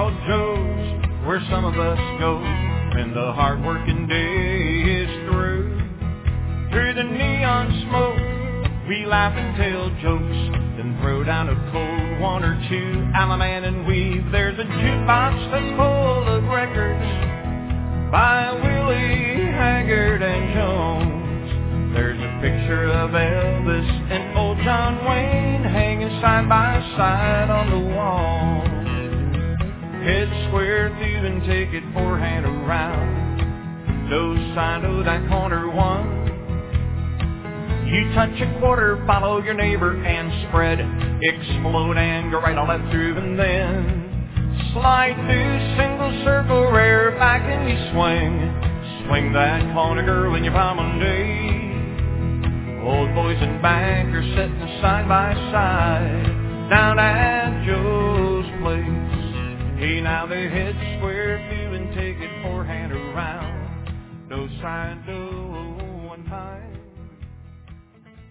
called Joe's, where some of us go when the hard-working day is through. Through the neon smoke, we laugh and tell jokes, then throw down a cold one or two. Alaman and weave, there's a jukebox that's full of records by Willie Haggard and Jones. There's a picture of Elvis and old John Wayne hanging side by side on the wall. Head square through and take it forehand around. Dos Sando, that corner one. You touch a quarter, follow your neighbor and spread. Explode and go right on that through and then slide through single circle, rear back and you swing. Swing that corner, girl, in your promenade. Old boys and bankers sitting side by side down at Joe's place. Hey, now they head square through and take it forehand around. Dos Sando.